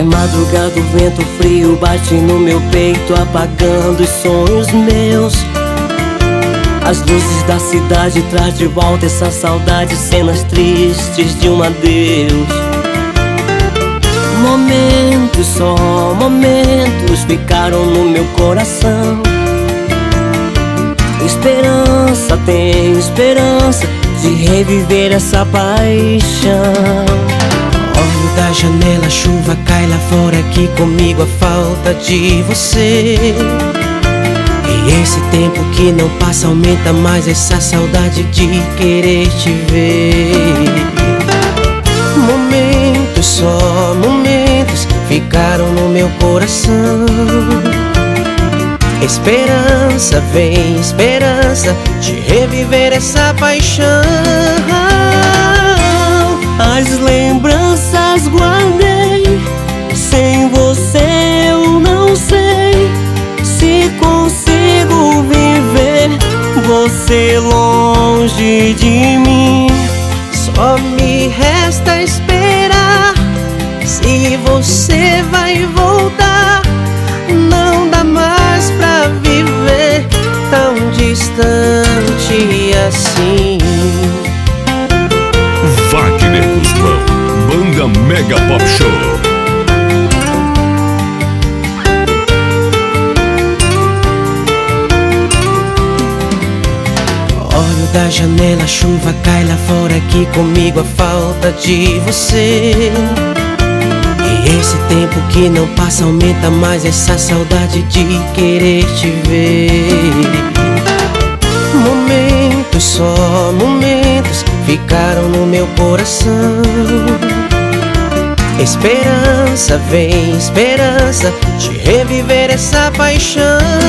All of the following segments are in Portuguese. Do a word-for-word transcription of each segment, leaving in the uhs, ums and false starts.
madrugada, o vento frio bate no meu peito, apagando os sonhos meus. As luzes da cidade traz de volta essa saudade, cenas tristes de um adeus. Momentos, só momentos ficaram no meu coração. Esperança, tenho esperança de reviver essa paixão. Olho da janela, a chuva cai lá fora, aqui comigo a falta de você. E esse tempo que não passa aumenta mais essa saudade de querer te ver. Momentos, só momentos ficaram no meu coração. Esperança, vem esperança de reviver essa paixão. As lembranças guardei, sem você eu não sei se consigo viver você longe de mim. Só me resta esperar, se você vai voltar. Não dá mais pra viver tão distante assim. Wagner Guzmão, Banda Mega Pop Show. Olho da janela, a chuva cai lá fora, aqui comigo a falta de você. E esse tempo que não passa aumenta mais essa saudade de querer te ver. Momentos, só momentos ficaram no meu coração. Esperança, vem esperança de reviver essa paixão.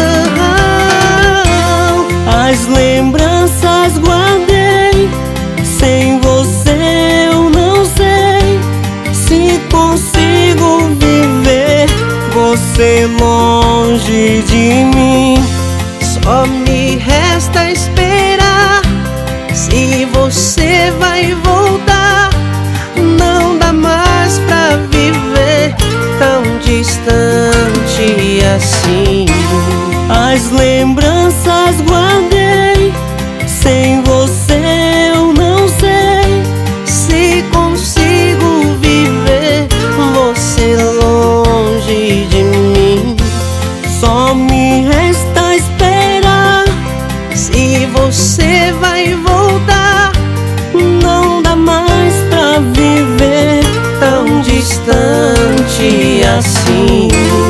As lembranças guardei, sem você eu não sei se consigo viver você longe de mim. Só me resta esperar, se você vai voltar. Não dá mais pra viver tão distante assim. As lembranças guardei, sem você eu não sei se consigo viver você longe de mim. Só me resta esperar, se você vai voltar. não dá mais pra viver tão distante assim.